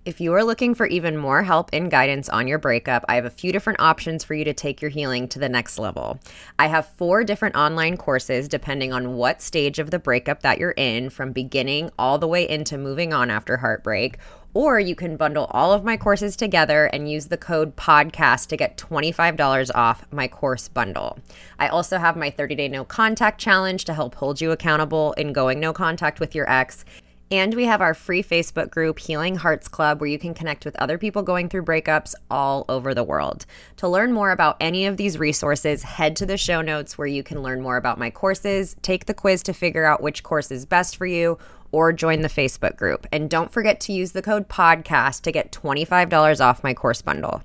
If you are looking for even more help and guidance on your breakup, I have a few different options for you to take your healing to the next level. I have 4 different online courses depending on what stage of the breakup that you're in, from beginning all the way into moving on after heartbreak. Or you can bundle all of my courses together and use the code PODCAST to get $25 off my course bundle. I also have my 30-day no contact challenge to help hold you accountable in going no contact with your ex. And we have our free Facebook group, Healing Hearts Club, where you can connect with other people going through breakups all over the world. To learn more about any of these resources, head to the show notes where you can learn more about my courses, take the quiz to figure out which course is best for you, or join the Facebook group. And don't forget to use the code PODCAST to get $25 off my course bundle.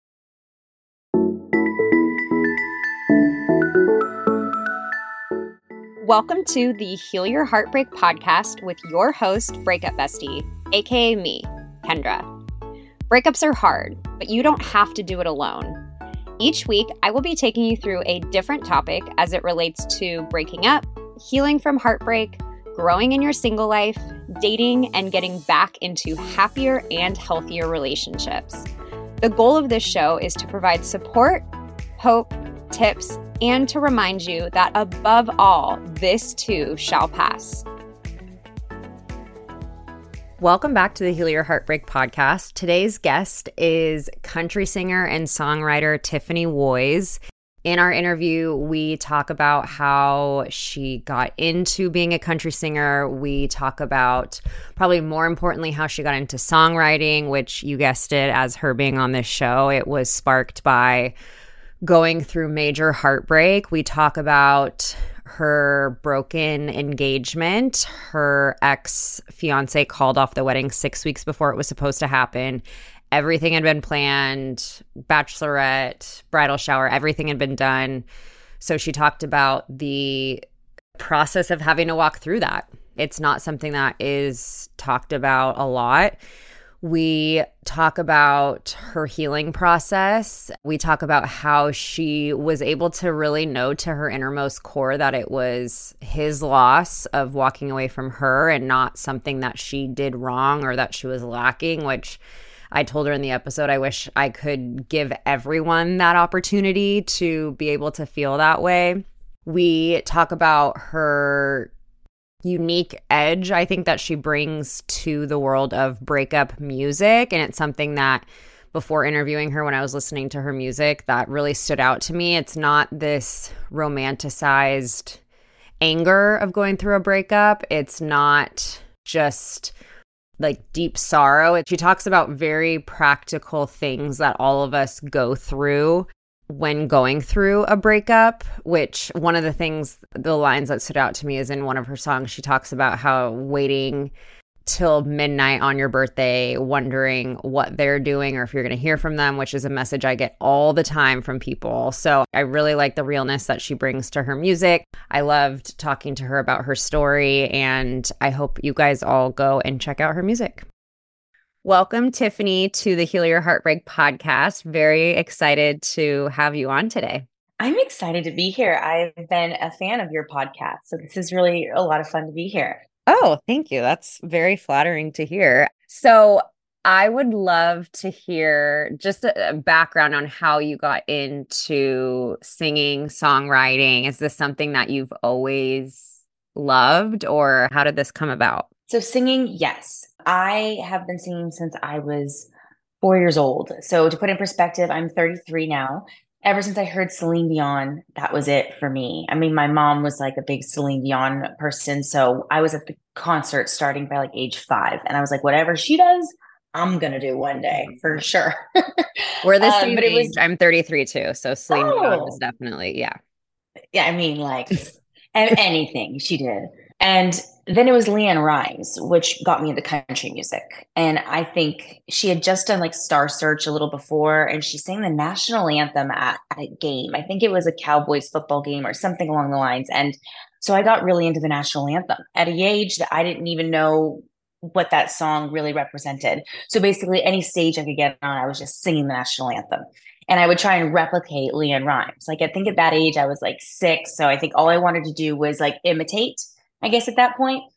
Welcome to the Heal Your Heartbreak podcast with your host, Breakup Bestie, aka me, Kendra. Breakups are hard, but you don't have to do it alone. Each week, I will be taking you through a different topic as it relates to breaking up, healing from heartbreak, growing in your single life, dating, and getting back into happier and healthier relationships. The goal of this show is to provide support, hope, tips, and to remind you that above all, this too shall pass. Welcome back to the Heal Your Heartbreak podcast. Today's guest is country singer and songwriter Tiffany Woys. In our interview, we talk about how she got into being a country singer. We talk about, probably more importantly, how she got into songwriting, which you guessed it, as her being on this show, it was sparked by going through major heartbreak. We talk about her broken engagement. Her ex-fiance called off the wedding 6 weeks before it was supposed to happen. Everything had been planned, bachelorette, bridal shower, everything had been done. So she talked about the process of having to walk through that. It's not something that is talked about a lot. We talk about her healing process. We talk about how she was able to really know to her innermost core that it was his loss of walking away from her and not something that she did wrong or that she was lacking, which I told her in the episode, I wish I could give everyone that opportunity to be able to feel that way. We talk about her unique edge, I think, that she brings to the world of breakup music. And it's something that before interviewing her, when I was listening to her music, that really stood out to me. It's not this romanticized anger of going through a breakup. It's not just like deep sorrow. She talks about very practical things that all of us go through when going through a breakup, which one of the things, the lines that stood out to me is in one of her songs, she talks about how waiting till midnight on your birthday, wondering what they're doing or if you're going to hear from them, which is a message I get all the time from people. So I really like the realness that she brings to her music. I loved talking to her about her story, and I hope you guys all go and check out her music. Welcome, Tiffany, to the Heal Your Heartbreak podcast. Very excited to have you on today. I'm excited to be here. I've been a fan of your podcast, so this is really a lot of fun to be here. Oh, thank you. That's very flattering to hear. So I would love to hear just a background on how you got into singing, songwriting. Is this something that you've always loved, or how did this come about? So singing, yes. I have been singing since I was 4 years old. So to put in perspective, I'm 33 now. Ever since I heard Celine Dion, that was it for me. I mean, my mom was like a big Celine Dion person. So I was at the concert starting by like age 5. And I was like, whatever she does, I'm going to do one day for sure. We're the same age. I'm 33 too. So Celine Dion is definitely, yeah. Yeah, I mean, like anything she did. And then it was LeAnn Rimes, which got me into country music. And I think she had just done like Star Search a little before, and she sang the national anthem at a game. I think it was a Cowboys football game or something along the lines. And so I got really into the national anthem at an age that I didn't even know what that song really represented. So basically any stage I could get on, I was just singing the national anthem. And I would try and replicate LeAnn Rimes. Like, I think at that age I was like 6. So I think all I wanted to do was like imitate, I guess, at that point.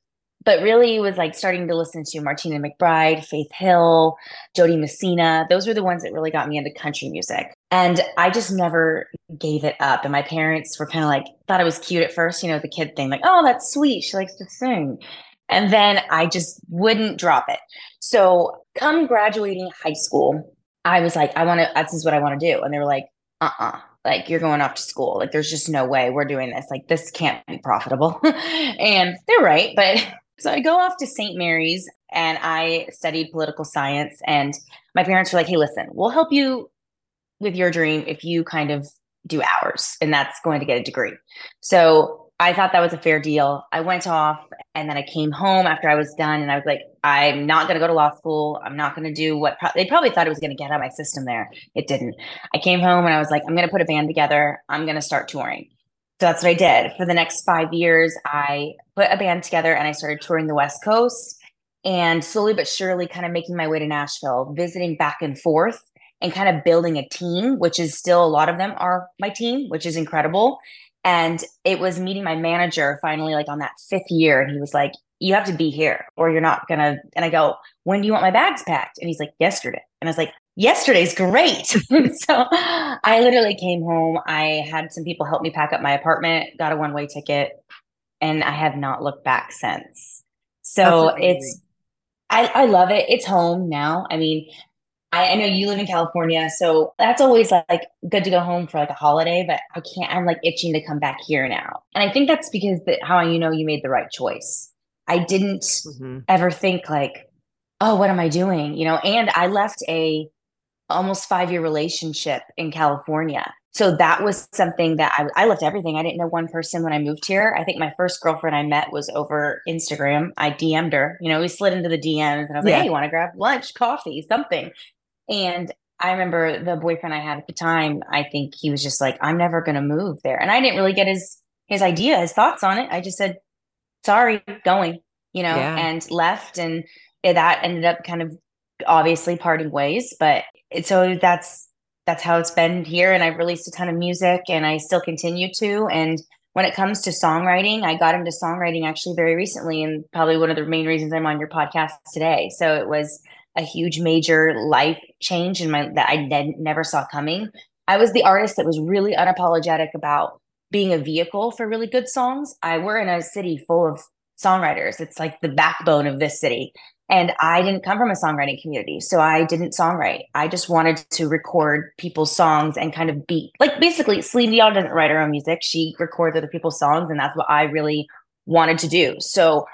but really was like starting to listen to Martina McBride, Faith Hill, Jody Messina. Those were the ones that really got me into country music. And I just never gave it up. And my parents were kind of like, thought it was cute at first, the kid thing, like, oh, that's sweet. She likes to sing. And then I just wouldn't drop it. So come graduating high school, I was like, this is what I want to do. And they were like, like you're going off to school. Like there's just no way we're doing this. Like this can't be profitable. And they're right. But so I go off to St. Mary's and I studied political science. And my parents were like, hey, listen, we'll help you with your dream if you kind of do ours. And that's going to get a degree. So I thought that was a fair deal. I went off and then I came home after I was done and I was like, I'm not going to go to law school. I'm not going to do what they probably thought it was going to get out of my system there. It didn't. I came home and I was like, I'm going to put a band together. I'm going to start touring. So that's what I did. For the next 5 years, I put a band together and I started touring the West Coast and slowly but surely kind of making my way to Nashville, visiting back and forth and kind of building a team, which is still a lot of them are my team, which is incredible. And it was meeting my manager finally, like on that 5th year. And he was like, you have to be here or you're not gonna. And I go, when do you want my bags packed? And he's like, yesterday. And I was like, yesterday's great. So I literally came home. I had some people help me pack up my apartment, got a one-way ticket, and I have not looked back since. So I love it. It's home now. I mean, I know you live in California, so that's always like good to go home for like a holiday, but I'm like itching to come back here now. And I think that's because how you made the right choice. I didn't ever think like, oh, what am I doing? And I left a almost 5-year relationship in California. So that was something that I left everything. I didn't know one person when I moved here. I think my first girlfriend I met was over Instagram. I DM'd her, we slid into the DMs and I was like, hey, you want to grab lunch, coffee, something? And I remember the boyfriend I had at the time, I think he was just like, I'm never going to move there. And I didn't really get his thoughts on it. I just said, sorry, going, and left. And that ended up kind of obviously parting ways. But so that's how it's been here. And I've released a ton of music and I still continue to. And when it comes to songwriting, I got into songwriting actually very recently and probably one of the main reasons I'm on your podcast today. So it was a huge major life change that I never saw coming. I was the artist that was really unapologetic about being a vehicle for really good songs. We're in a city full of songwriters. It's like the backbone of this city. And I didn't come from a songwriting community, so I didn't songwrite. I just wanted to record people's songs and kind of basically Celine Dion doesn't write her own music. She records other people's songs, and that's what I really wanted to do. So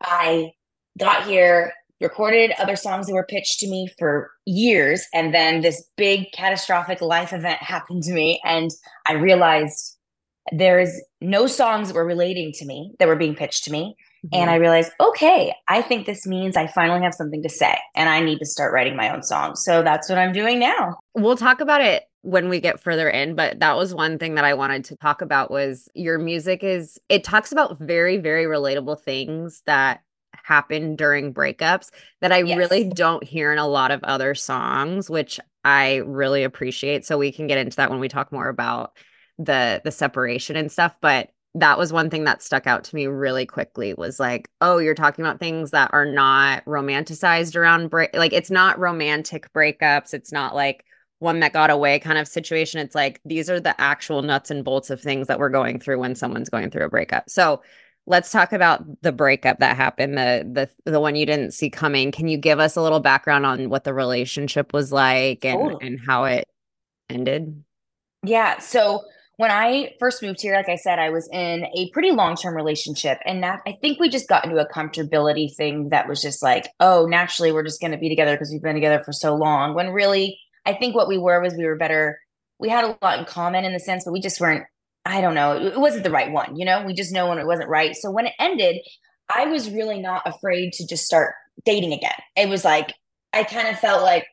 I got here, recorded other songs that were pitched to me for years. And then this big catastrophic life event happened to me. And I realized there's no songs that were relating to me that were being pitched to me. And I realized, okay, I think this means I finally have something to say and I need to start writing my own songs. So that's what I'm doing now. We'll talk about it when we get further in, but that was one thing that I wanted to talk about was your music it talks about very, very relatable things that happen during breakups that I really don't hear in a lot of other songs, which I really appreciate. So we can get into that when we talk more about the separation and stuff. But that was one thing that stuck out to me really quickly was like, oh, you're talking about things that are not romanticized around like it's not romantic breakups. It's not like one that got away kind of situation. It's like these are the actual nuts and bolts of things that we're going through when someone's going through a breakup. So let's talk about the breakup that happened, the one you didn't see coming. Can you give us a little background on what the relationship was like and how it ended? Yeah. So when I first moved here, like I said, I was in a pretty long-term relationship. And I think we just got into a comfortability thing that was just like, oh, naturally, we're just going to be together because we've been together for so long. When really, I think what we were better. We had a lot in common in the sense, but we just weren't, I don't know, it wasn't the right one. We just know when it wasn't right. So when it ended, I was really not afraid to just start dating again. It was like, I kind of felt like,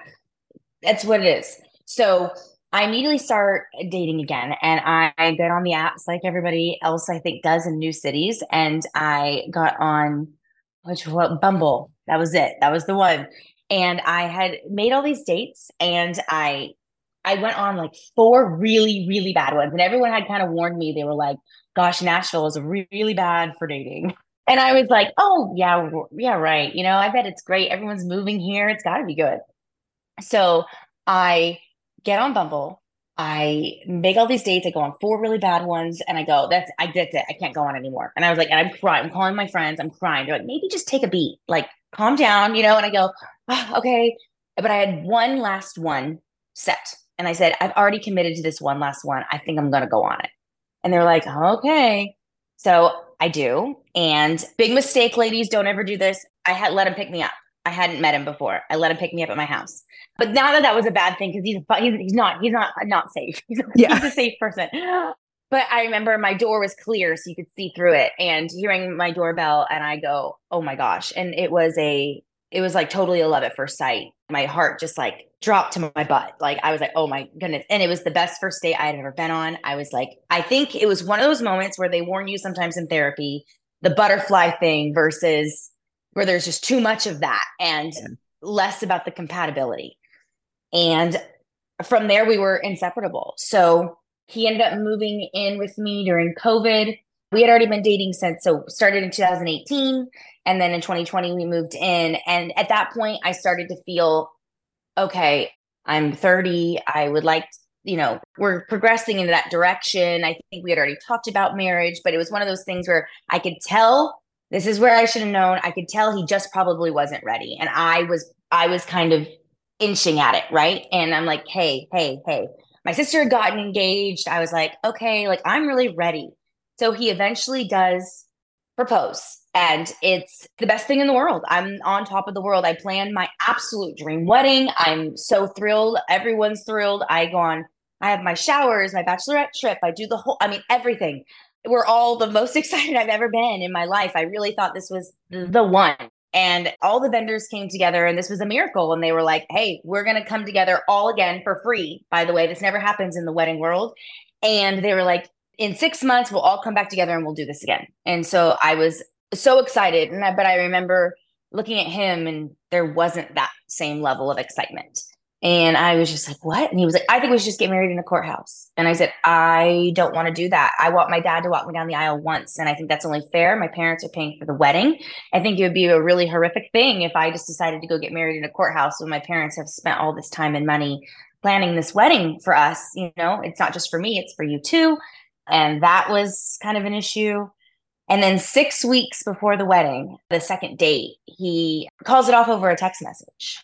that's what it is. So I immediately start dating again and I get on the apps like everybody else I think does in new cities. And I got on Bumble. That was it. That was the one. And I had made all these dates and I went on like 4 really, really bad ones. And everyone had kind of warned me. They were like, gosh, Nashville is really bad for dating. And I was like, oh, yeah, yeah, right. I bet it's great. Everyone's moving here. It's got to be good. So I get on Bumble. I make all these dates. I go on 4 really bad ones, and I go, that's it. I can't go on anymore. And I was like, and I'm crying. I'm calling my friends. I'm crying. They're like, maybe just take a beat, like calm down, And I go, "Ah, okay. But I had one last one set, and I said, I've already committed to this one last one. I think I'm gonna go on it. And they're like, okay. So I do. And big mistake, ladies, don't ever do this. I had let him pick me up. I hadn't met him before. I let him pick me up at my house. But not that that was a bad thing because he's not safe. He's a safe person. But I remember my door was clear so you could see through it, and hearing my doorbell, and I go, oh my gosh. And it was like totally a love at first sight. My heart just like dropped to my butt. Like I was like, oh my goodness. And it was the best first date I had ever been on. I was like, I think it was one of those moments where they warn you sometimes in therapy, the butterfly thing versus where there's just too much of that and less about the compatibility. And from there, we were inseparable. So he ended up moving in with me during COVID. We had already been dating since, so started in 2018. And then in 2020, we moved in. And at that point, I started to feel, okay, I'm 30. I would like, we're progressing into that direction. I think we had already talked about marriage, but it was one of those things where I could tell this is where I should have known. I could tell he just probably wasn't ready. And I was kind of inching at it, right? And I'm like, hey, hey, hey. My sister had gotten engaged. I was like, okay, like I'm really ready. So he eventually does propose. And it's the best thing in the world. I'm on top of the world. I planned my absolute dream wedding. I'm so thrilled. Everyone's thrilled. I have my showers, my bachelorette trip. I do everything. We're all the most excited I've ever been in my life. I really thought this was the one. And all the vendors came together, and this was a miracle. And they were like, hey, we're going to come together all again for free. By the way, this never happens in the wedding world. And they were like, in 6 months, we'll all come back together and we'll do this again. And so I was so excited. But I remember looking at him, and there wasn't that same level of excitement. And I was just like, what? And he was like, I think we should just get married in a courthouse. And I said, I don't want to do that. I want my dad to walk me down the aisle once. And I think that's only fair. My parents are paying for the wedding. I think it would be a really horrific thing if I just decided to go get married in a courthouse when my parents have spent all this time and money planning this wedding for us. It's not just for me, it's for you too. And that was kind of an issue. And then 6 weeks before the wedding, the second date, he calls it off over a text message.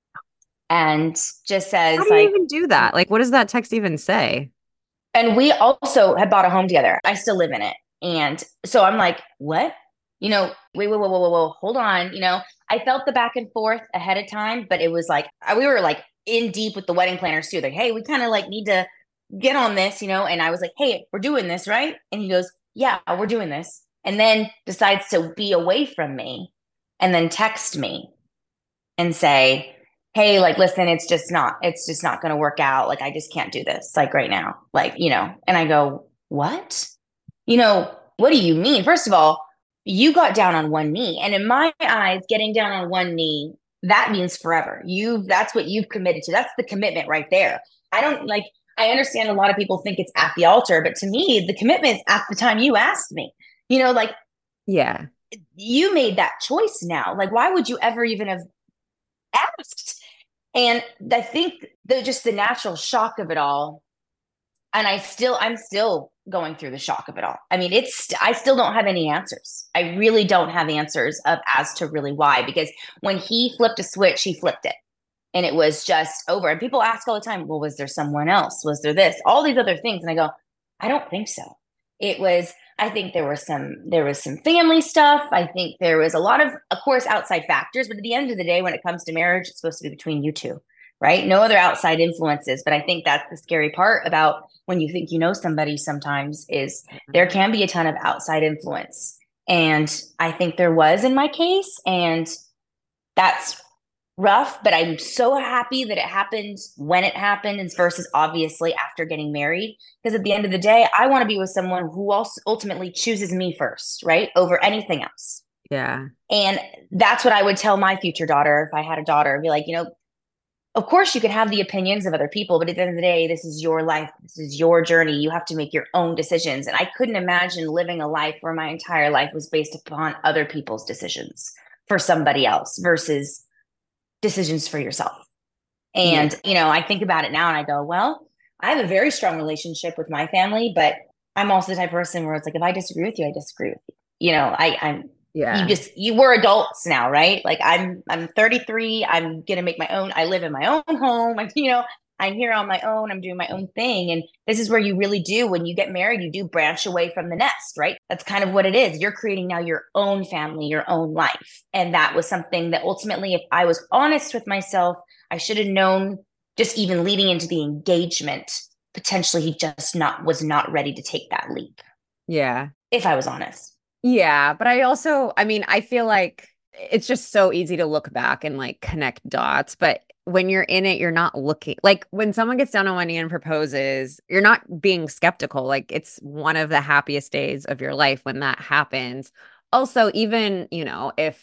And just says, how do you even do that? Like, what does that text even say? And we also had bought a home together. I still live in it. And so I'm like, what? Wait, whoa, hold on. I felt the back and forth ahead of time, but it was like, we were like in deep with the wedding planners too. Like, hey, we kind of like need to get on this, and I was like, hey, we're doing this, right? And he goes, yeah, we're doing this. And then decides to be away from me and then text me and say, hey, like, listen, it's just not going to work out. Like, I just can't do this, like right now, like, and I go, what? What do you mean? First of all, you got down on one knee. And in my eyes, getting down on one knee, that means forever. That's what you've committed to. That's the commitment right there. I understand a lot of people think it's at the altar, but to me, the commitment is at the time you asked me, yeah, you made that choice now. Like, why would you ever even have asked? And I think just the natural shock of it all. And I'm still going through the shock of it all. I mean, I still don't have any answers. I really don't have answers as to really why, because when he flipped a switch, he flipped it and it was just over. And people ask all the time, well, was there someone else? Was there this, all these other things? And I go, I don't think so. I think there was some family stuff. I think there was a lot of course, outside factors. But at the end of the day, when it comes to marriage, it's supposed to be between you two, right? No other outside influences. But I think that's the scary part about when you think you know somebody sometimes is there can be a ton of outside influence. And I think there was in my case. And that's rough, but I'm so happy that it happened when it happened versus obviously after getting married. Because at the end of the day, I want to be with someone who also ultimately chooses me first, right? Over anything else. Yeah. And that's what I would tell my future daughter if I had a daughter. Be like, of course you can have the opinions of other people, but at the end of the day, this is your life. This is your journey. You have to make your own decisions. And I couldn't imagine living a life where my entire life was based upon other people's decisions for somebody else versus decisions for yourself. Yeah. And, I think about it now and I go, well, I have a very strong relationship with my family, but I'm also the type of person where it's like, if I disagree with you, I disagree with you. Yeah. You were adults now, right? Like I'm 33. I'm going to make my own. I live in my own home. I'm here on my own. I'm doing my own thing. And this is where you really do, when you get married, you do branch away from the nest, right? That's kind of what it is. You're creating now your own family, your own life. And that was something that ultimately, if I was honest with myself, I should have known just even leading into the engagement. Potentially, he just was not ready to take that leap. Yeah. If I was honest. Yeah, but I feel like it's just so easy to look back and like connect dots, but when you're in it, you're not looking like when someone gets down on one knee and proposes, you're not being skeptical. Like it's one of the happiest days of your life when that happens. Also, even, if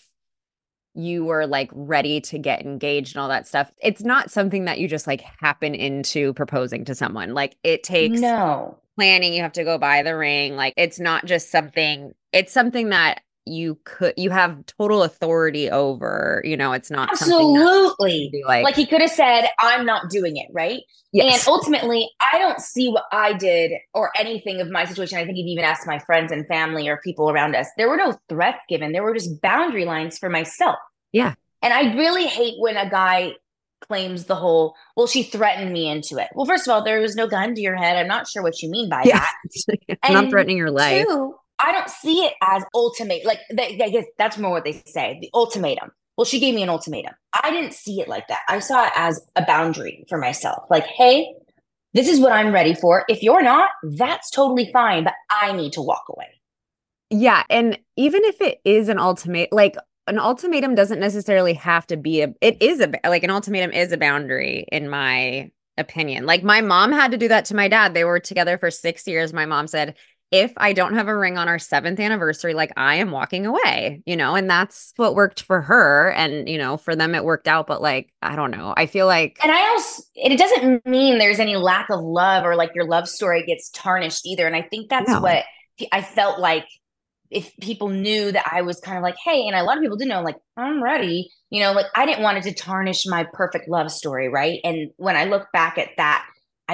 you were like ready to get engaged and all that stuff, it's not something that you just like happen into proposing to someone. Like it takes No. planning. You have to go buy the ring. Like it's not just something, it's something that you have total authority over, it's not something Absolutely. be like, Like he could have said, I'm not doing it, right? And yes. ultimately, I don't see what I did or anything of my situation. I think you've even asked my friends and family or people around us. There were no threats given. There were just boundary lines for myself. Yeah. And I really hate when a guy claims the whole, well, she threatened me into it. Well, first of all, there was no gun to your head. I'm not sure what you mean by Yes. that. I'm not And threatening your life. two, I don't see it as ultimate. Like I guess that's more what they say, the ultimatum. Well, she gave me an ultimatum. I didn't see it like that. I saw it as a boundary for myself. Like, hey, this is what I'm ready for. If you're not, that's totally fine, but I need to walk away. Yeah, and even if it is an ultimate, like an ultimatum doesn't necessarily have to be it is like an ultimatum is a boundary in my opinion. Like my mom had to do that to my dad. They were together for 6 years. My mom said, if I don't have a ring on our 7th anniversary, like I am walking away, and that's what worked for her. And, for them it worked out. But like, I don't know. I feel like, And it doesn't mean there's any lack of love or like your love story gets tarnished either. And I think that's no. what I felt like, if people knew that I was kind of like, hey, and a lot of people did know, like, I'm ready, like I didn't want it to tarnish my perfect love story, right? And when I look back at that,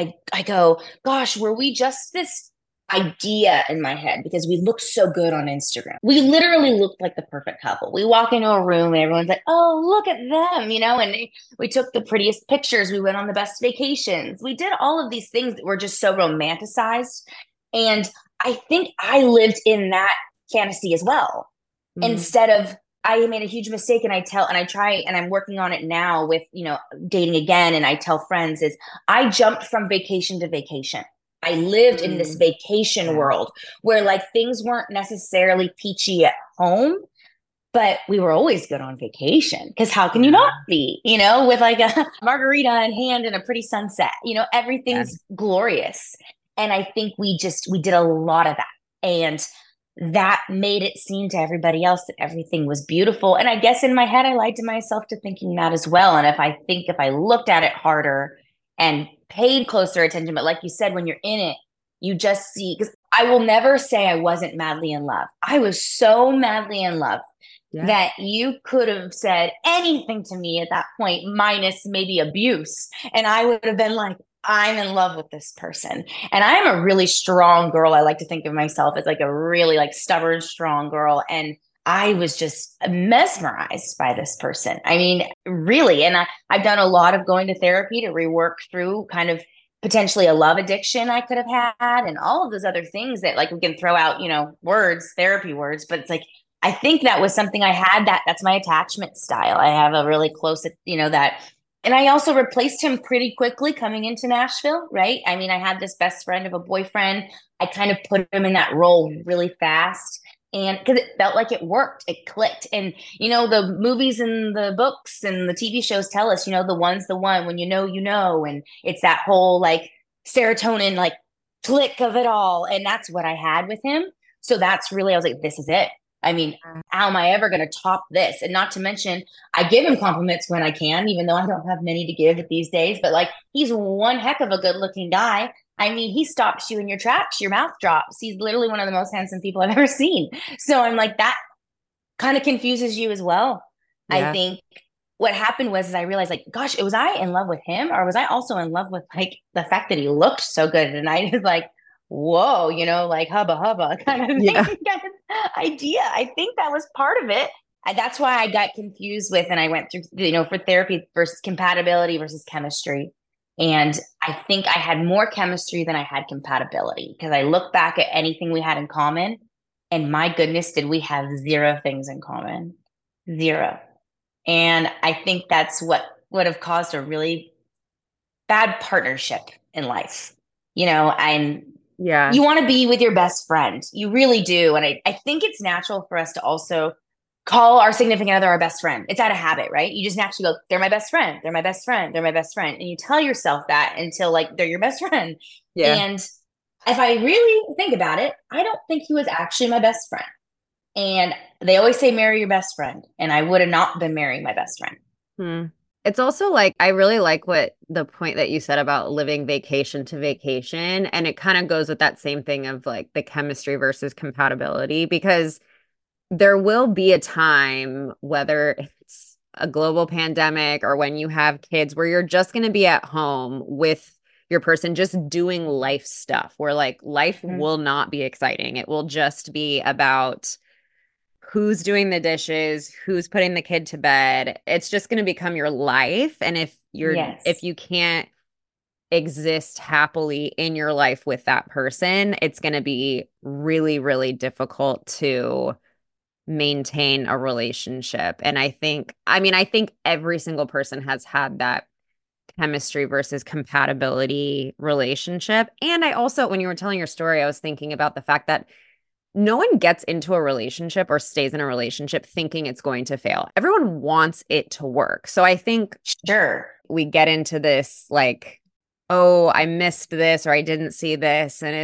I go, gosh, were we just this idea in my head because we looked so good on Instagram? We literally looked like the perfect couple. We walk into a room and everyone's like, oh, look at them, and we took the prettiest pictures. We went on the best vacations. We did all of these things that were just so romanticized. And I think I lived in that fantasy as well. Mm. Instead of, I made a huge mistake, and I try, and I'm working on it now with, dating again. And I tell friends is I jumped from vacation to vacation. I lived in this vacation Yeah. world where like things weren't necessarily peachy at home, but we were always good on vacation, because how can you not be, with like a margarita in hand and a pretty sunset, Yeah. everything's glorious. And I think we did a lot of that. And that made it seem to everybody else that everything was beautiful. And I guess in my head, I lied to myself to thinking that as well. And if I looked at it harder and paid closer attention, but like you said, when you're in it, you just see, because I will never say I wasn't madly in love. I was so madly in love that you could have said anything to me at that point, minus maybe abuse. And I would have been like, I'm in love with this person. And I'm a really strong girl. I like to think of myself as like a really like stubborn, strong girl. And I was just mesmerized by this person. I mean, really. And I've done a lot of going to therapy to rework through kind of potentially a love addiction I could have had, and all of those other things that like we can throw out, words, therapy words, but it's like, I think that was something I had, that's my attachment style. I have a really close, that. And I also replaced him pretty quickly coming into Nashville, right? I mean, I had this best friend of a boyfriend. I kind of put him in that role really fast. And because it felt like it worked, it clicked. And, the movies and the books and the TV shows tell us, the one's the one, when you know. And it's that whole like serotonin, like click of it all. And that's what I had with him. So that's really, I was like, this is it. I mean, how am I ever going to top this? And not to mention, I give him compliments when I can, even though I don't have many to give these days. But like, he's one heck of a good looking guy. I mean, he stops you in your tracks, your mouth drops. He's literally one of the most handsome people I've ever seen. So I'm like, that kind of confuses you as well. I Yeah. think what happened was is I realized like, gosh, was I in love with him or was I also in love with like the fact that he looked so good? And I was like, whoa, like hubba hubba kind of thing, Yeah. kind of idea. I think that was part of it. And that's why I got confused with, and I went through, for therapy versus compatibility versus chemistry. And I think I had more chemistry than I had compatibility because I look back at anything we had in common, and my goodness, did we have zero things in common? Zero. And I think that's what would have caused a really bad partnership in life. And Yeah. you want to be with your best friend. You really do. And I think it's natural for us to also call our significant other our best friend. It's out of habit, right? You just naturally go, they're my best friend. They're my best friend. They're my best friend. And you tell yourself that until like they're your best friend. Yeah. And if I really think about it, I don't think he was actually my best friend. And they always say marry your best friend. And I would have not been marrying my best friend. Hmm. It's also like, I really like what the point that you said about living vacation to vacation. And it kind of goes with that same thing of like the chemistry versus compatibility, because there will be a time, whether it's a global pandemic or when you have kids, where you're just going to be at home with your person just doing life stuff, where like life Mhm. will not be exciting. It will just be about who's doing the dishes, who's putting the kid to bed. It's just going to become your life. And if Yes. you can't exist happily in your life with that person, it's going to be really, really difficult to maintain a relationship. And I think every single person has had that chemistry versus compatibility relationship. And I also, when you were telling your story, I was thinking about the fact that no one gets into a relationship or stays in a relationship thinking it's going to fail. Everyone wants it to work. So I think Sure. we get into this like, oh, I missed this or I didn't see this. And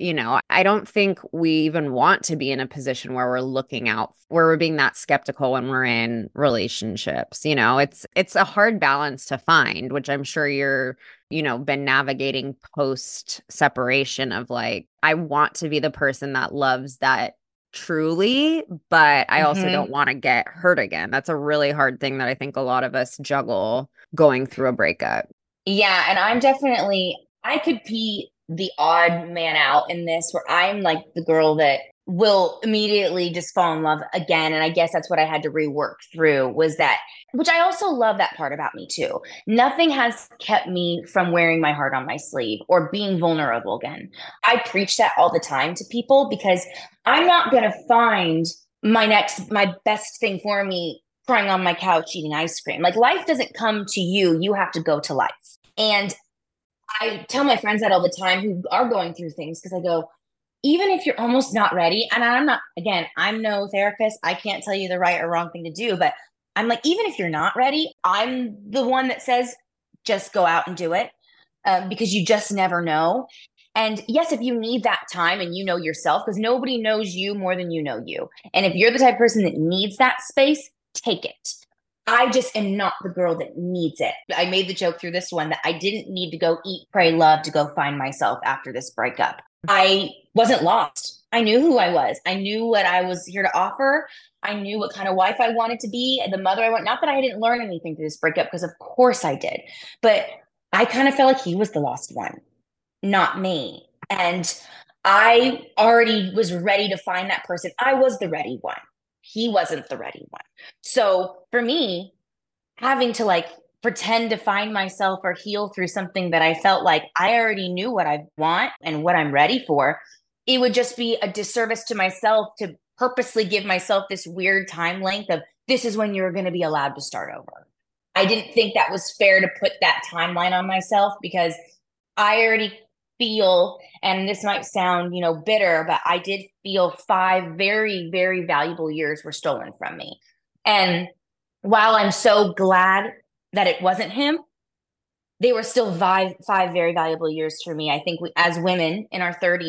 I don't think we even want to be in a position where we're looking out, where we're being that skeptical when we're in relationships. It's a hard balance to find, which I'm sure you're, been navigating post separation of like, I want to be the person that loves that truly, but I also don't Hmm. want to get hurt again. That's a really hard thing that I think a lot of us juggle going through a breakup. Yeah, and I could be the odd man out in this where I'm like the girl that will immediately just fall in love again. And I guess that's what I had to rework through was that, which I also love that part about me too. Nothing has kept me from wearing my heart on my sleeve or being vulnerable again. I preach that all the time to people because I'm not going to find my best thing for me crying on my couch eating ice cream. Like life doesn't come to you, you have to go to life. And I tell my friends that all the time who are going through things because I go, even if you're almost not ready, and I'm not, again, I'm no therapist. I can't tell you the right or wrong thing to do, but I'm like, even if you're not ready, I'm the one that says, just go out and do it because you just never know. And yes, if you need that time and you know yourself, because nobody knows you more than you know you. And if you're the type of person that needs that space, take it. I just am not the girl that needs it. I made the joke through this one that I didn't need to go eat, pray, love to go find myself after this breakup. I wasn't lost. I knew who I was. I knew what I was here to offer. I knew what kind of wife I wanted to be, the mother I want. Not that I didn't learn anything through this breakup, because of course I did. But I kind of felt like he was the lost one, not me. And I already was ready to find that person. I was the ready one. He wasn't the ready one. So for me, having to like pretend to find myself or heal through something that I felt like I already knew what I want and what I'm ready for, it would just be a disservice to myself to purposely give myself this weird time length of this is when you're going to be allowed to start over. I didn't think that was fair to put that timeline on myself because I already feel, and this might sound, bitter, but I did feel 5 very, very valuable years were stolen from me. And while I'm so glad that it wasn't him, they were still five very valuable years for me. I think as women in our 30s,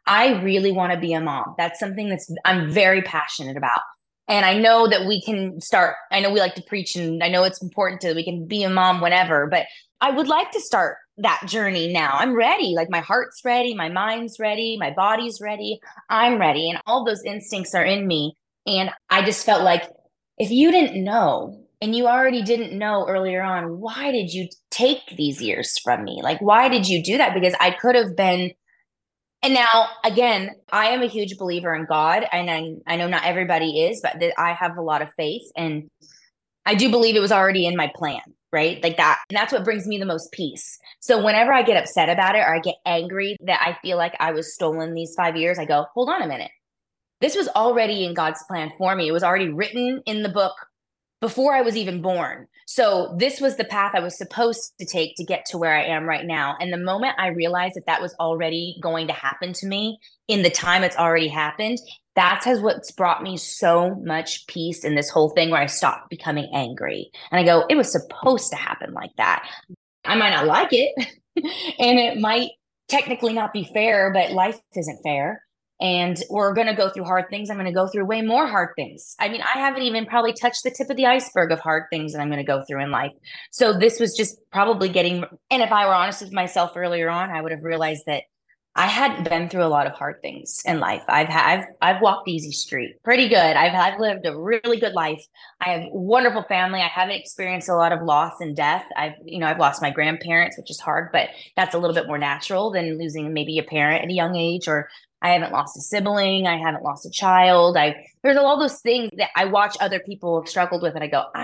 I really want to be a mom. That's something I'm very passionate about. And I know that we can start, I know we like to preach and I know it's important we can be a mom whenever, but I would like to start that journey now. I'm ready. Like my heart's ready, my mind's ready, my body's ready. I'm ready. And all those instincts are in me. And I just felt like if you didn't know and you already didn't know earlier on, why did you take these years from me? Like, why did you do that? Because I could have been. And now, again, I am a huge believer in God, and I know not everybody is, but I have a lot of faith, and I do believe it was already in my plan, right? Like that. And that's what brings me the most peace. So whenever I get upset about it or I get angry that I feel like I was stolen these 5 years, I go, hold on a minute. This was already in God's plan for me. It was already written in the book before I was even born. So this was the path I was supposed to take to get to where I am right now. And the moment I realized that that was already going to happen to me in the time it's already happened, that's what's brought me so much peace in this whole thing where I stopped becoming angry. And I go, it was supposed to happen like that. I might not like it and it might technically not be fair, but life isn't fair. And we're going to go through hard things. I'm going to go through way more hard things. I mean, I haven't even probably touched the tip of the iceberg of hard things that I'm going to go through in life. So this was just probably getting, and if I were honest with myself earlier on, I would have realized that I hadn't been through a lot of hard things in life. I've walked easy street pretty good. I've lived a really good life. I have a wonderful family. I haven't experienced a lot of loss and death. I've lost my grandparents, which is hard, but that's a little bit more natural than losing maybe a parent at a young age, or I haven't lost a sibling. I haven't lost a child. There's all those things that I watch other people have struggled with, and I go,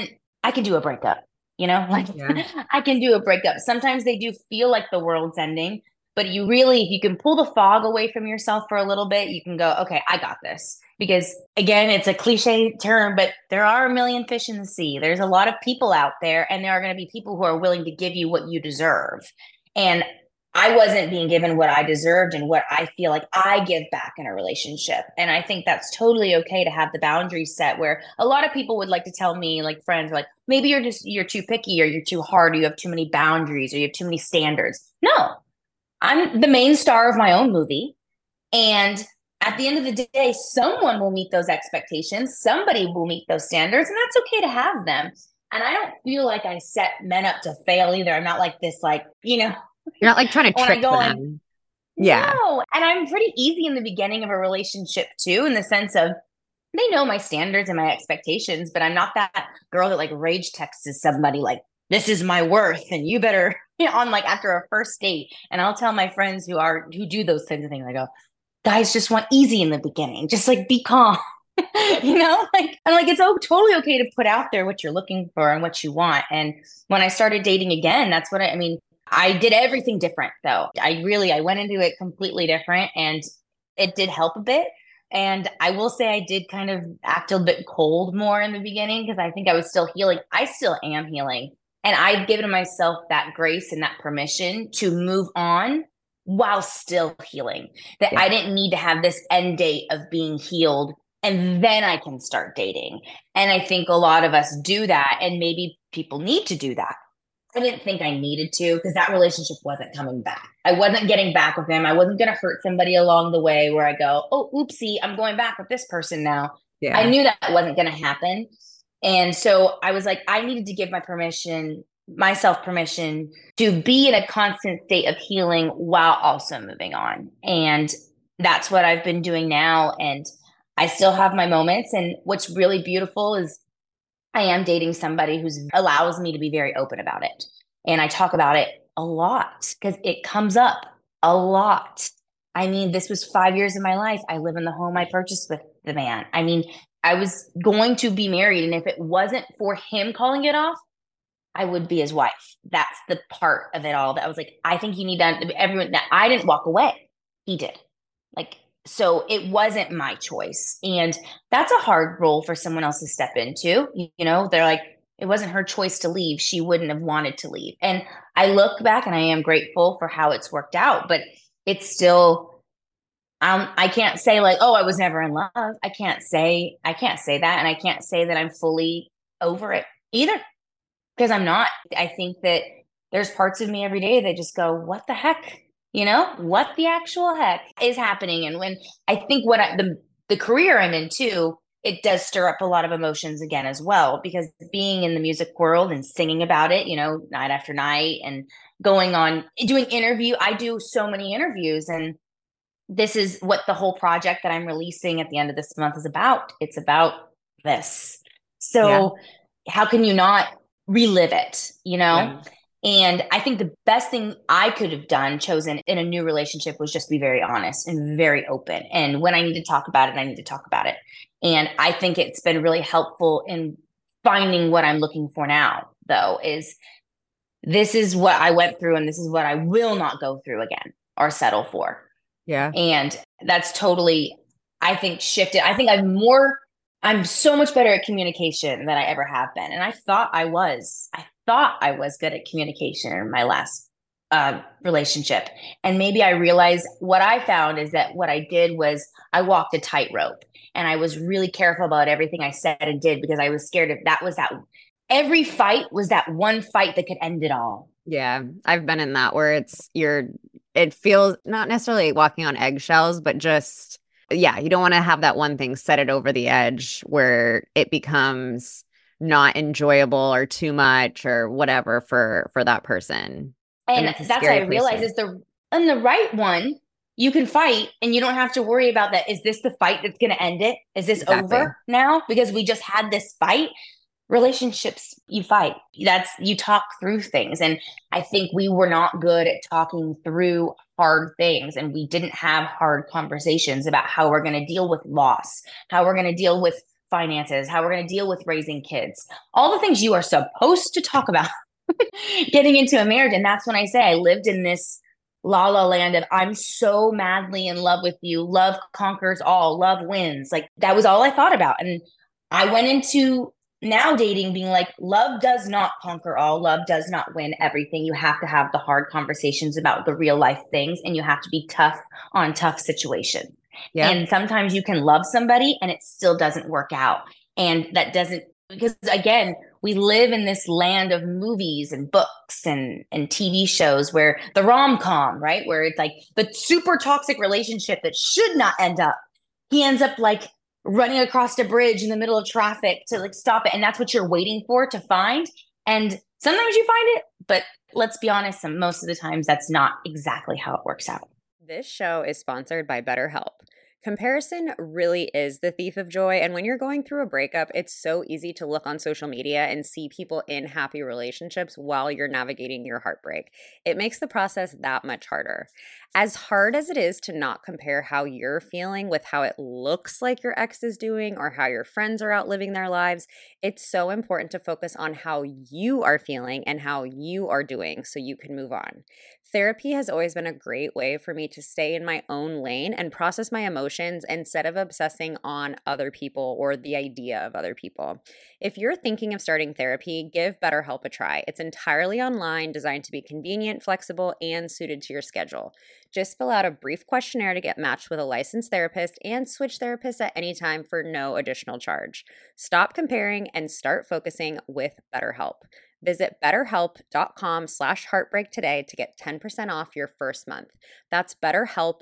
I can do a breakup, like Yeah. I can do a breakup. Sometimes they do feel like the world's ending, but if you can pull the fog away from yourself for a little bit, you can go, okay, I got this. Because again, it's a cliche term, but there are a million fish in the sea. There's a lot of people out there, and there are going to be people who are willing to give you what you deserve. And I wasn't being given what I deserved and what I feel like I give back in a relationship. And I think that's totally okay to have the boundaries set, where a lot of people would like to tell me, like friends, like, maybe you're too picky, or you're too hard, or you have too many boundaries, or you have too many standards. No, I'm the main star of my own movie. And at the end of the day, someone will meet those expectations. Somebody will meet those standards, and that's okay to have them. And I don't feel like I set men up to fail either. I'm not like this, You're not like trying to when I trick go on. them. Yeah. No. And I'm pretty easy in the beginning of a relationship too, in the sense of they know my standards and my expectations, but I'm not that girl that like rage texts somebody like, this is my worth and you better on like after a first date. And I'll tell my friends who do those kinds of things, I go, guys just want easy in the beginning. Just like be calm. Like I'm like, it's totally okay to put out there what you're looking for and what you want. And when I started dating again, that's what I mean. I did everything different though. I went into it completely different, and it did help a bit. And I will say I did kind of act a bit cold more in the beginning because I think I was still healing. I still am healing. And I've given myself that grace and that permission to move on while still healing. That Yeah. I didn't need to have this end date of being healed and then I can start dating. And I think a lot of us do that, and maybe people need to do that. I didn't think I needed to, because that relationship wasn't coming back. I wasn't getting back with him. I wasn't going to hurt somebody along the way where I go, oh, oopsie, I'm going back with this person now. Yeah. I knew that wasn't going to happen. And so I was like, I needed to give myself permission to be in a constant state of healing while also moving on. And that's what I've been doing now. And I still have my moments. And what's really beautiful is I am dating somebody who allows me to be very open about it. And I talk about it a lot because it comes up a lot. I mean, this was 5 years of my life. I live in the home I purchased with the man. I mean, I was going to be married. And if it wasn't for him calling it off, I would be his wife. That's the part of it all that I was like, I think you need to, everyone, that I didn't walk away. He did. Like, so it wasn't my choice. And that's a hard role for someone else to step into. They're like, it wasn't her choice to leave. She wouldn't have wanted to leave. And I look back and I am grateful for how it's worked out, but it's still, I can't say like, oh, I was never in love. I can't say that. And I can't say that I'm fully over it either, because I'm not. I think that there's parts of me every day that just go, what the heck? what the actual heck is happening? And when I think the career I'm in too, it does stir up a lot of emotions again as well, because being in the music world and singing about it, night after night, and going on doing I do so many interviews, and this is what the whole project that I'm releasing at the end of this month is about. It's about this. Yeah. So how can you not relive it, Yeah. And I think the best thing I could have chosen in a new relationship, was just be very honest and very open. And when I need to talk about it, I need to talk about it. And I think it's been really helpful in finding what I'm looking for now, though, is this is what I went through and this is what I will not go through again or settle for. Yeah. And that's totally, I think, shifted. I think I'm so much better at communication than I ever have been. And I thought I was. I thought I was good at communication in my last relationship. And maybe I realized what I found is that what I did was I walked a tightrope, and I was really careful about everything I said and did, because I was scared of that. Every fight was that one fight that could end it all. Yeah. I've been in that where it feels not necessarily walking on eggshells, but just, yeah, you don't want to have that one thing set it over the edge where it becomes not enjoyable or too much or whatever for that person. And And it's a that's what I scary place to realized be. is the right one, you can fight and you don't have to worry about that. Is this the fight that's going to end it? Is this Exactly. over now? Because we just had this fight. Relationships, you fight. You talk through things. And I think we were not good at talking through hard things. And we didn't have hard conversations about how we're going to deal with loss, how we're going to deal with finances, how we're going to deal with raising kids, all the things you are supposed to talk about getting into a marriage. And that's when I say I lived in this la la land of I'm so madly in love with you. Love conquers all, love wins. Like that was all I thought about. And I went into now dating being like, love does not conquer all, love does not win everything. You have to have the hard conversations about the real life things, and you have to be tough on tough situations. Yeah. And sometimes you can love somebody and it still doesn't work out. And that doesn't, because again, we live in this land of movies and books and TV shows where the rom-com, right? Where it's like the super toxic relationship that should not end up. He ends up like running across a bridge in the middle of traffic to like stop it. And that's what you're waiting for to find. And sometimes you find it, but let's be honest, most of the times that's not exactly how it works out. This show is sponsored by BetterHelp. Comparison really is the thief of joy. And when you're going through a breakup, it's so easy to look on social media and see people in happy relationships while you're navigating your heartbreak. It makes the process that much harder. As hard as it is to not compare how you're feeling with how it looks like your ex is doing or how your friends are out living their lives, it's so important to focus on how you are feeling and how you are doing so you can move on. Therapy has always been a great way for me to stay in my own lane and process my emotions instead of obsessing on other people or the idea of other people. If you're thinking of starting therapy, give BetterHelp a try. It's entirely online, designed to be convenient, flexible, and suited to your schedule. Just fill out a brief questionnaire to get matched with a licensed therapist and switch therapists at any time for no additional charge. Stop comparing and start focusing with BetterHelp. Visit betterhelp.com/heartbreak today to get 10% off your first month. That's BetterHelp,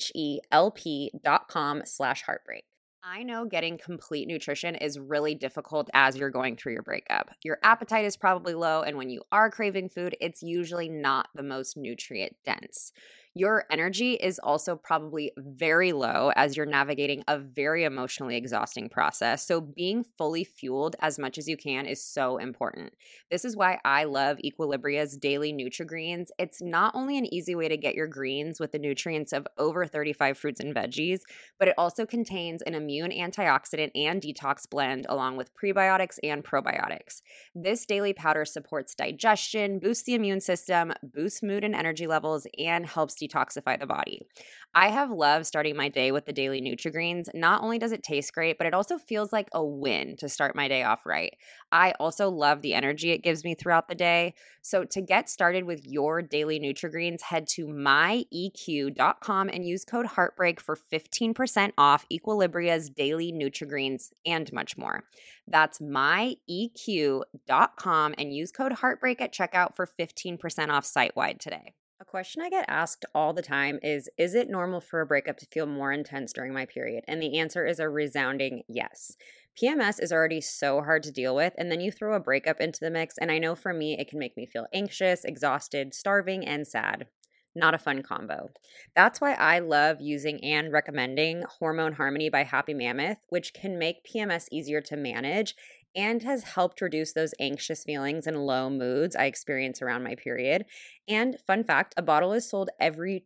HELP.com/heartbreak. I know getting complete nutrition is really difficult as you're going through your breakup. Your appetite is probably low, and when you are craving food, it's usually not the most nutrient dense. Your energy is also probably very low as you're navigating a very emotionally exhausting process. So, being fully fueled as much as you can is so important. This is why I love Equilibria's daily Nutri-Greens. It's not only an easy way to get your greens with the nutrients of over 35 fruits and veggies, but it also contains an immune antioxidant and detox blend along with prebiotics and probiotics. This daily powder supports digestion, boosts the immune system, boosts mood and energy levels, and helps detoxify the body. I have loved starting my day with the daily Nutri-Greens. Not only does it taste great, but it also feels like a win to start my day off right. I also love the energy it gives me throughout the day. So to get started with your daily Nutri-Greens, head to myeq.com and use code Heartbreak for 15% off Equilibria's daily Nutri-Greens and much more. That's myeq.com and use code Heartbreak at checkout for 15% off site-wide today. A question I get asked all the time is it normal for a breakup to feel more intense during my period? And the answer is a resounding yes. PMS is already so hard to deal with, and then you throw a breakup into the mix, and I know for me, it can make me feel anxious, exhausted, starving, and sad. Not a fun combo. That's why I love using and recommending Hormone Harmony by Happy Mammoth, which can make PMS easier to manage and has helped reduce those anxious feelings and low moods I experience around my period. And fun fact, a bottle is sold every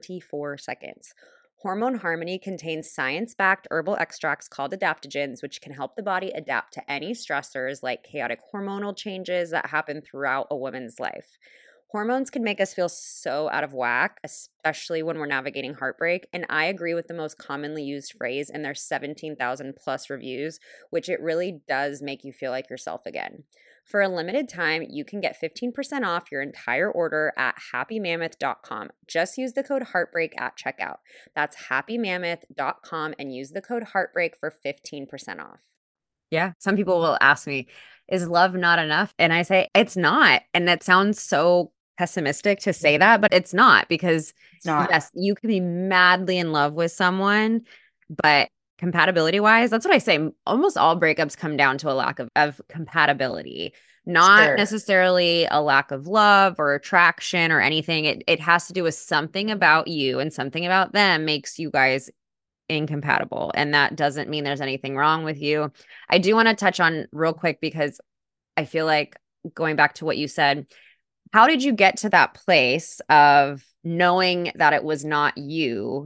24 seconds. Hormone Harmony contains science backed herbal extracts called adaptogens, which can help the body adapt to any stressors like chaotic hormonal changes that happen throughout a woman's life. Hormones can make us feel so out of whack, especially when we're navigating heartbreak. And I agree with the most commonly used phrase in their 17,000 plus reviews, which it really does make you feel like yourself again. For a limited time, you can get 15% off your entire order at happymammoth.com. Just use the code Heartbreak at checkout. That's happymammoth.com and use the code Heartbreak for 15% off. Yeah. Some people will ask me, is love not enough? And I say, it's not. And that sounds so pessimistic to say that, but it's not, because It's not. yes, you can be madly in love with someone, but compatibility wise, that's what I say. Almost all breakups come down to a lack of compatibility, not Sure. necessarily a lack of love or attraction or anything. It has to do with something about you and something about them makes you guys incompatible. And that doesn't mean there's anything wrong with you. I do want to touch on real quick, because I feel like going back to what you said, how did you get to that place of knowing that it was not you,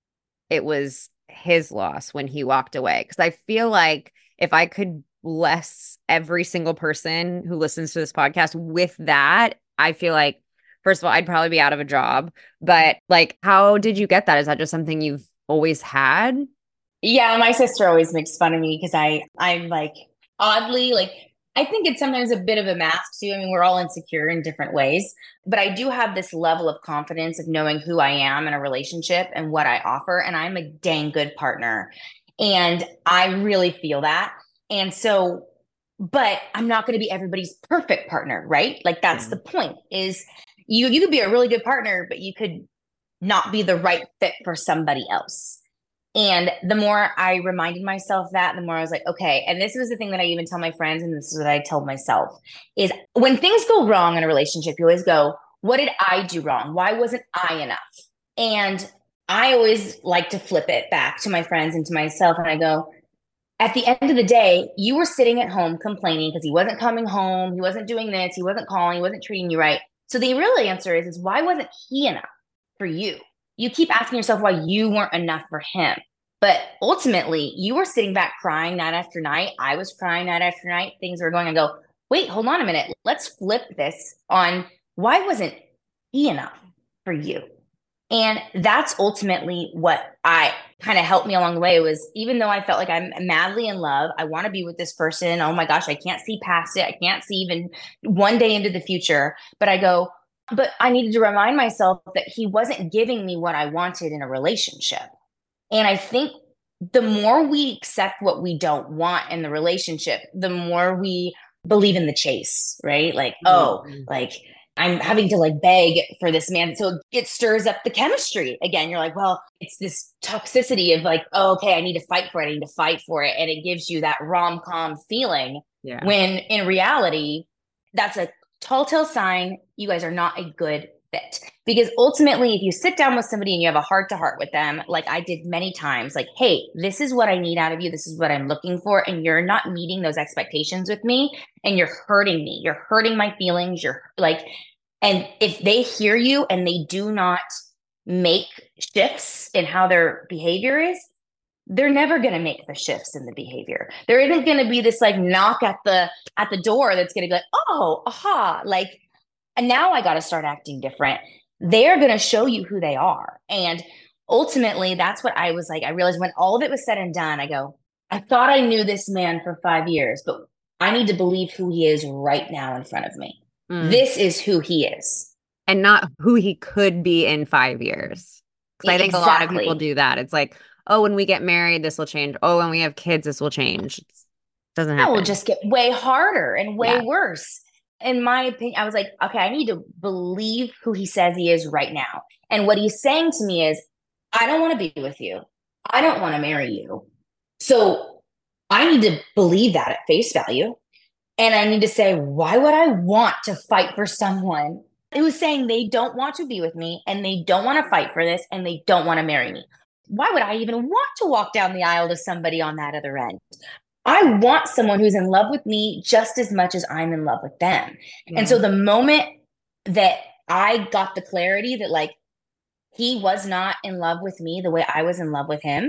it was his loss when he walked away? Because I feel like if I could bless every single person who listens to this podcast with that, I feel like, first of all, I'd probably be out of a job. But like, how did you get that? Is that just something you've always had? Yeah, my sister always makes fun of me because I'm like oddly like I think it's sometimes a bit of a mask too. I mean, we're all insecure in different ways, but I do have this level of confidence of knowing who I am in a relationship and what I offer, and I'm a dang good partner. And I really feel that. And so, but I'm not going to be everybody's perfect partner, right? Like that's the point is you could be a really good partner, but you could not be the right fit for somebody else. And the more I reminded myself that, the more I was like, okay. And this was the thing that I even tell my friends, and this is what I told myself, is when things go wrong in a relationship, you always go, what did I do wrong? Why wasn't I enough? And I always like to flip it back to my friends and to myself. And I go, at the end of the day, you were sitting at home complaining because he wasn't coming home. He wasn't doing this. He wasn't calling. He wasn't treating you right. So the real answer is why wasn't he enough for you? You keep asking yourself why you weren't enough for him. But ultimately, you were sitting back crying night after night. I was crying night after night. Things were going. I go, wait, hold on a minute. Let's flip this on why wasn't he enough for you? And that's ultimately what I kind of helped me along the way was even though I felt like I'm madly in love, I want to be with this person. Oh my gosh, I can't see past it. I can't see even one day into the future. But I go, but I needed to remind myself that he wasn't giving me what I wanted in a relationship. And I think the more we accept what we don't want in the relationship, the more we believe in the chase, right? Like, oh, like I'm having to like beg for this man. So it stirs up the chemistry again. You're like, well, it's this toxicity of like, oh, okay, I need to fight for it. I need to fight for it. And it gives you that rom-com feeling. Yeah. When in reality, that's a tall tale sign you guys are not a good fit. Because ultimately, if you sit down with somebody and you have a heart to heart with them, like I did many times, like, hey, this is what I need out of you. This is what I'm looking for. And you're not meeting those expectations with me. And you're hurting me. You're hurting my feelings. You're like, and if they hear you and they do not make shifts in how their behavior is, they're never going to make the shifts in the behavior. There isn't going to be this like knock at the door that's going to be like, oh, aha, like, and now I got to start acting different. They're going to show you who they are. And ultimately, that's what I was like. I realized when all of it was said and done, I go, I thought I knew this man for 5 years, but I need to believe who he is right now in front of me. This is who he is. And not who he could be in 5 years. Because I think a lot of people do that. It's like, oh, when we get married, this will change. Oh, when we have kids, this will change. It doesn't happen. It will just get way harder and way worse. In my opinion, I was like, okay, I need to believe who he says he is right now. And what he's saying to me is, I don't want to be with you. I don't want to marry you. So I need to believe that at face value. And I need to say, why would I want to fight for someone who's saying they don't want to be with me and they don't want to fight for this and they don't want to marry me? Why would I even want to walk down the aisle to somebody on that other end? I want someone who's in love with me just as much as I'm in love with them. Yeah. And so the moment that I got the clarity that like he was not in love with me the way I was in love with him,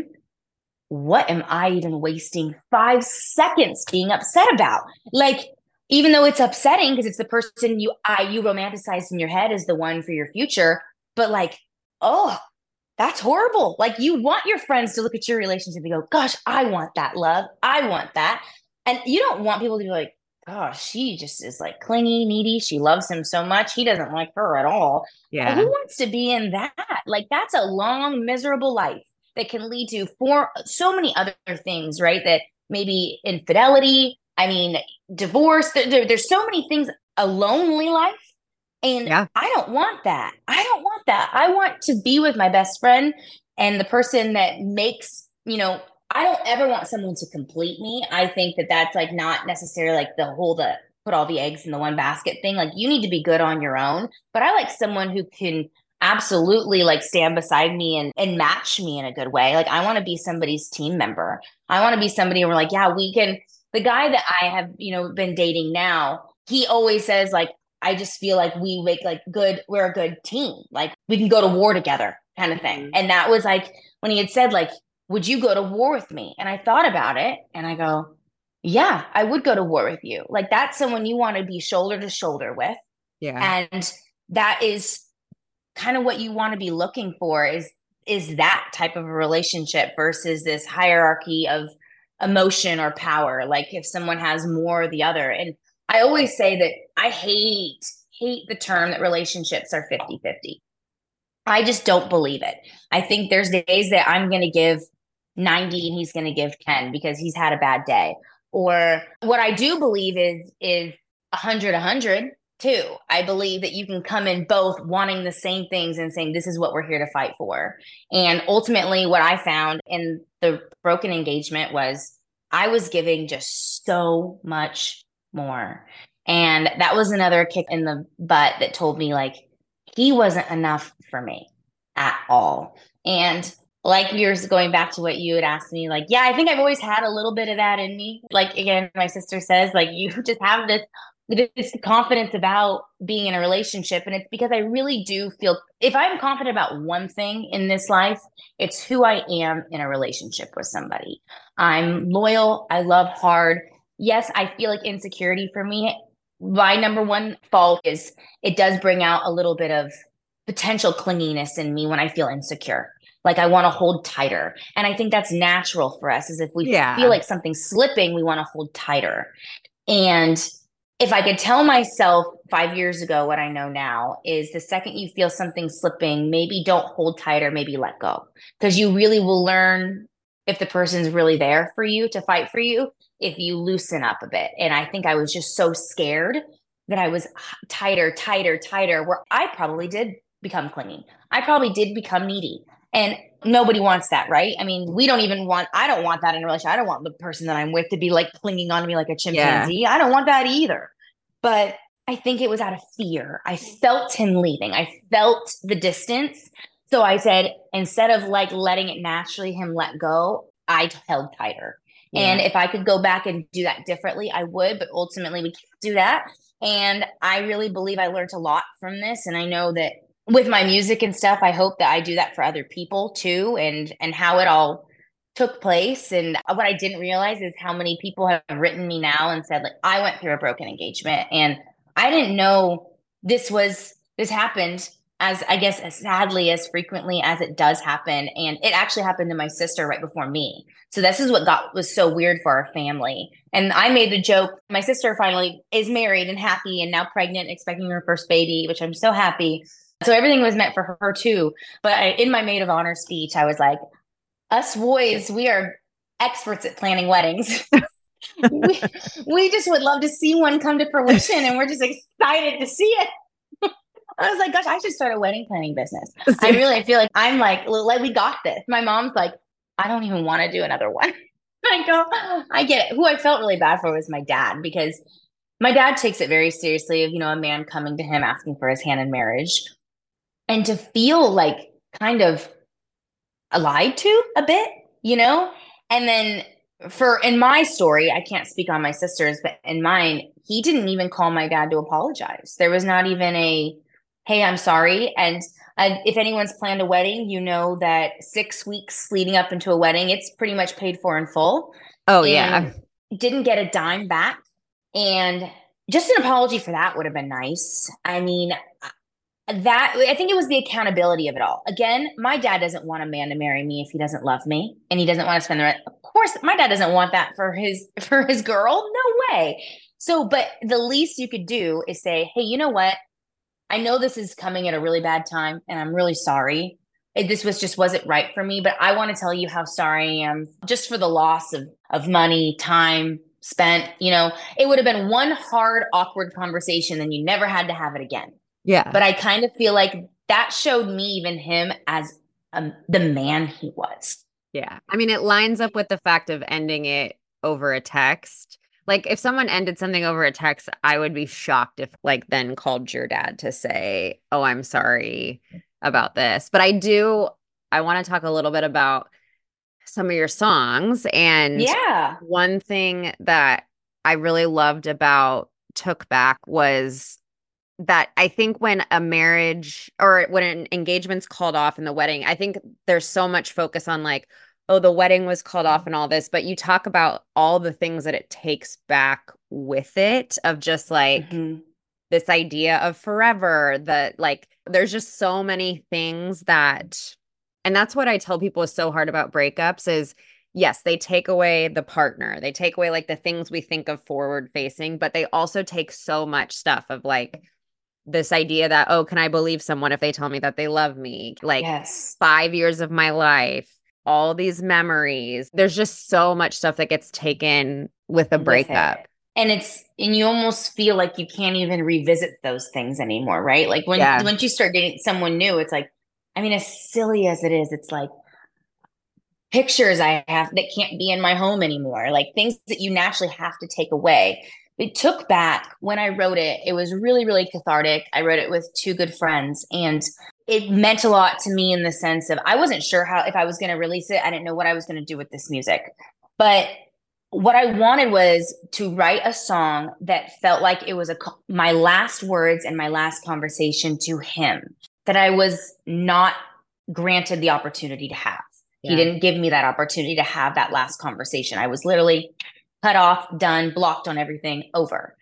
what am I even wasting 5 seconds being upset about? Like, even though it's upsetting because it's the person you romanticized in your head as the one for your future, but like, oh, that's horrible. Like you want your friends to look at your relationship and go, gosh, I want that love. I want that. And you don't want people to be like, gosh, she just is like clingy, needy. She loves him so much. He doesn't like her at all. Yeah. Who wants to be in that? Like that's a long, miserable life that can lead to for so many other things, right? That maybe infidelity, I mean, divorce. There's so many things, a lonely life. And Yeah. I don't want that. I don't want that. I want to be with my best friend and the person that makes, I don't ever want someone to complete me. I think that that's like not necessarily like the put all the eggs in the one basket thing. Like you need to be good on your own. But I like someone who can absolutely like stand beside me and match me in a good way. Like I want to be somebody's team member. I want to be somebody where like, yeah, we can. The guy that I have, been dating now, he always says like, I just feel like we make like we're a good team. Like we can go to war together kind of thing. Mm-hmm. And that was like when he had said like, would you go to war with me? And I thought about it and I go, yeah, I would go to war with you. Like that's someone you want to be shoulder to shoulder with. Yeah. And that is kind of what you want to be looking for is that type of a relationship versus this hierarchy of emotion or power. Like if someone has more or the other. And I always say that I hate the term that relationships are 50-50. I just don't believe it. I think there's days that I'm going to give 90 and he's going to give 10 because he's had a bad day. Or what I do believe is 100 too. I believe that you can come in both wanting the same things and saying, this is what we're here to fight for. And ultimately what I found in the broken engagement was I was giving just so much more. And that was another kick in the butt that told me like, he wasn't enough for me at all. And like years going back to what you had asked me, like, yeah, I think I've always had a little bit of that in me. Like, again, my sister says, like, you just have this confidence about being in a relationship. And it's because I really do feel if I'm confident about one thing in this life, it's who I am in a relationship with somebody. I'm loyal. I love hard. Yes, I feel like insecurity for me. My number one fault is it does bring out a little bit of potential clinginess in me when I feel insecure. Like I want to hold tighter. And I think that's natural for us is if we feel like something's slipping, we want to hold tighter. And if I could tell myself 5 years ago what I know now is the second you feel something slipping, maybe don't hold tighter, maybe let go. Because you really will learn if the person's really there for you to fight for you if you loosen up a bit. And I think I was just so scared that I was tighter, where I probably did become clingy. I probably did become needy. And nobody wants that, right? I mean, I don't want that in a relationship. I don't want the person that I'm with to be like clinging on to me like a chimpanzee. Yeah. I don't want that either. But I think it was out of fear. I felt him leaving. I felt the distance. So I said, instead of like letting it naturally him let go, I held tighter. Yeah. And if I could go back and do that differently, I would. But ultimately, we can't do that. And I really believe I learned a lot from this. And I know that with my music and stuff, I hope that I do that for other people too, and how it all took place. And what I didn't realize is how many people have written me now and said, like, I went through a broken engagement and I didn't know this happened as, I guess, as sadly, as frequently as it does happen. And it actually happened to my sister right before me. So this is what was so weird for our family. And I made the joke, my sister finally is married and happy and now pregnant, expecting her first baby, which I'm so happy. So everything was meant for her too. But in my maid of honor speech, I was like, us boys, we are experts at planning weddings. we just would love to see one come to fruition, and we're just excited to see it. I was like, gosh, I should start a wedding planning business. I feel like I'm like we got this. My mom's like, I don't even want to do another one. I go, I get it. Who I felt really bad for was my dad, because my dad takes it very seriously of, a man coming to him asking for his hand in marriage, and to feel like kind of lied to a bit, and then in my story, I can't speak on my sister's, but in mine, he didn't even call my dad to apologize. There was not even hey, I'm sorry. And if anyone's planned a wedding, you know that 6 weeks leading up into a wedding, it's pretty much paid for in full. Oh, and yeah. Didn't get a dime back. And just an apology for that would have been nice. I mean, I think it was the accountability of it all. Again, my dad doesn't want a man to marry me if he doesn't love me, and he doesn't want to spend the rest. Of course, my dad doesn't want that for his girl. No way. So, but the least you could do is say, hey, you know what? I know this is coming at a really bad time, and I'm really sorry. This wasn't right for me, but I want to tell you how sorry I am, just for the loss of money, time spent. It would have been one hard, awkward conversation, then you never had to have it again. Yeah. But I kind of feel like that showed me, even him, as the man he was. Yeah. I mean, it lines up with the fact of ending it over a text. Like, if someone ended something over a text, I would be shocked if, like, then called your dad to say, oh, I'm sorry about this. But I want to talk a little bit about some of your songs. And Yeah. one thing that I really loved about Took Back was that I think when a marriage or when an engagement's called off in the wedding, I think there's so much focus on like, oh, the wedding was called off and all this, but you talk about all the things that it takes back with it, of just like this idea of forever, that like there's just so many things and that's what I tell people is so hard about breakups is, yes, they take away the partner, they take away like the things we think of forward facing, but they also take so much stuff of like this idea that, oh, can I believe someone if they tell me that they love me? Like, Yes. 5 years of my life, all these memories. There's just so much stuff that gets taken with a breakup. And you almost feel like you can't even revisit those things anymore, right? Like once you start dating someone new, it's like, I mean, as silly as it is, it's like pictures I have that can't be in my home anymore, like things that you naturally have to take away. It Took Back, when I wrote it, it was really, really cathartic. I wrote it with two good friends, and it meant a lot to me in the sense of I wasn't sure if I was going to release it. I didn't know what I was going to do with this music. But what I wanted was to write a song that felt like it was my last words and my last conversation to him, that I was not granted the opportunity to have. Yeah. He didn't give me that opportunity to have that last conversation. I was literally cut off, done, blocked on everything, over.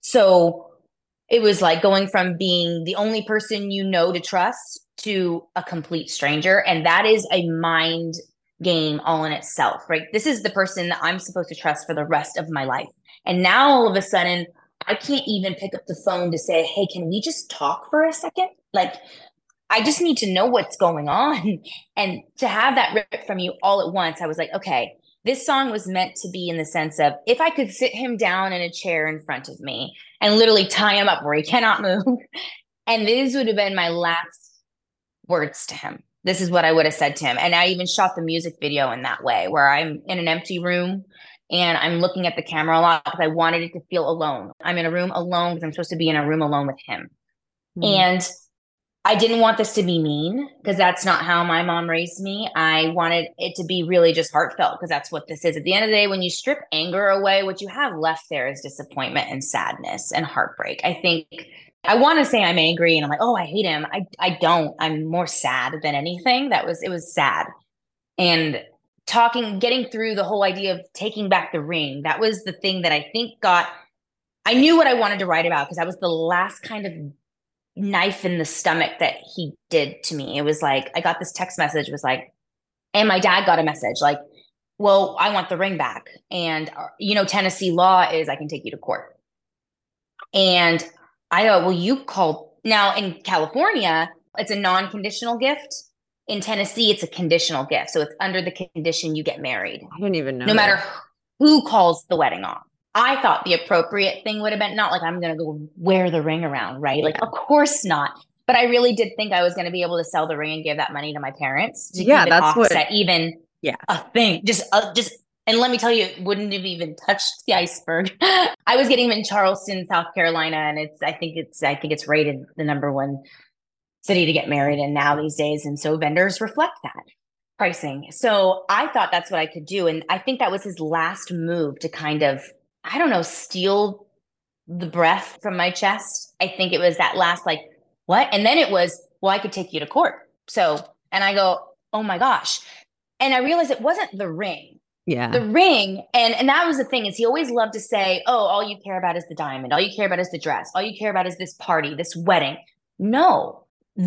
So it was like going from being the only person you know to trust to a complete stranger. And that is a mind game all in itself, right? This is the person that I'm supposed to trust for the rest of my life. And now all of a sudden, I can't even pick up the phone to say, hey, can we just talk for a second? Like, I just need to know what's going on. And to have that ripped from you all at once, I was like, okay, this song was meant to be in the sense of, if I could sit him down in a chair in front of me and literally tie him up where he cannot move, and these would have been my last words to him. This is what I would have said to him. And I even shot the music video in that way, where I'm in an empty room and I'm looking at the camera a lot because I wanted it to feel alone. I'm in a room alone because I'm supposed to be in a room alone with him. And I didn't want this to be mean, because that's not how my mom raised me. I wanted it to be really just heartfelt, because that's what this is. At the end of the day, when you strip anger away, what you have left there is disappointment and sadness and heartbreak. I think I want to say I'm angry and I'm like, oh, I hate him. I don't. I'm more sad than anything. It was sad. And getting through the whole idea of taking back the ring, that was the thing that I think I knew what I wanted to write about, because that was the last kind of knife in the stomach that he did to me. It was like, I got this text message, was like, and my dad got a message like, well, I want the ring back. And, Tennessee law is I can take you to court. And I go, well, you call now. In California, it's a non-conditional gift. In Tennessee, it's a conditional gift. So it's under the condition you get married. I didn't even know. No matter who calls the wedding off? I thought the appropriate thing would have been not like I'm going to go wear the ring around, right? Like, of course not. But I really did think I was going to be able to sell the ring and give that money to my parents to Yeah, keep it that's what. offset, even Yeah. a thing. And let me tell you, it wouldn't have even touched the iceberg. I was getting them in Charleston, South Carolina, and I think it's rated the number one city to get married in now these days. And so vendors reflect that pricing. So I thought that's what I could do. And I think that was his last move to kind of, I don't know, steal the breath from my chest. I think it was that last, like, what? And then it was, well, I could take you to court. So, and I go, oh my gosh. And I realized it wasn't the ring. Yeah. The ring, and that was the thing, is he always loved to say, oh, all you care about is the diamond. All you care about is the dress. All you care about is this party, this wedding. No,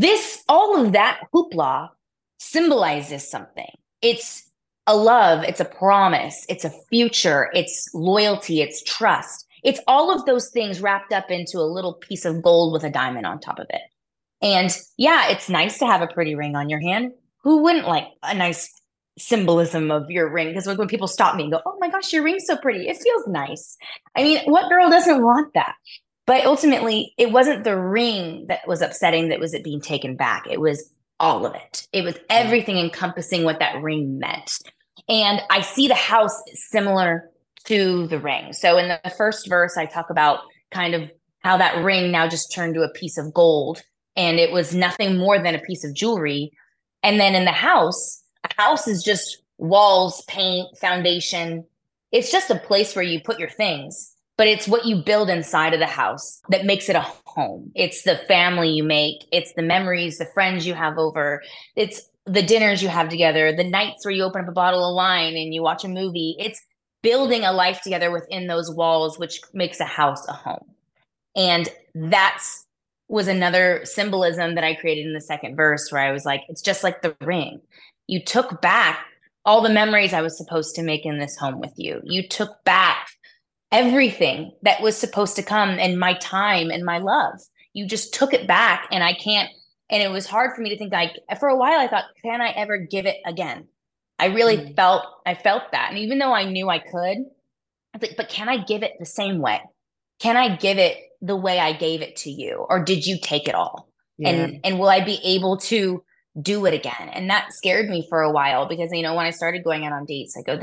all of that hoopla symbolizes something. It's a love, it's a promise, it's a future, it's loyalty, it's trust. It's all of those things wrapped up into a little piece of gold with a diamond on top of it. And yeah, it's nice to have a pretty ring on your hand. Who wouldn't like a nice symbolism of your ring? Because when people stop me and go, oh my gosh, your ring's so pretty, it feels nice. I mean, what girl doesn't want that? But ultimately, it wasn't the ring that was upsetting, that was it being taken back. It was all of it. It was everything encompassing what that ring meant. And I see the house similar to the ring. So in the first verse, I talk about kind of how that ring now just turned to a piece of gold, and it was nothing more than a piece of jewelry. And then in the house, a house is just walls, paint, foundation. It's just a place where you put your things, but it's what you build inside of the house that makes it a home. It's the family you make. It's the memories, the friends you have over. It's the dinners you have together, the nights where you open up a bottle of wine and you watch a movie. It's building a life together within those walls, which makes a house a home. And that's was another symbolism that I created in the second verse, where I was like, it's just like the ring. You took back all the memories I was supposed to make in this home with you. You took back everything that was supposed to come, and my time and my love. You just took it back, and I can't. And it was hard for me to think, like, for a while I thought, can I ever give it again? I really felt that. And even though I knew I could, I was like, but can I give it the same way? Can I give it the way I gave it to you? Or did you take it all? Yeah. And will I be able to do it again? And that scared me for a while, because, when I started going out on dates, I go,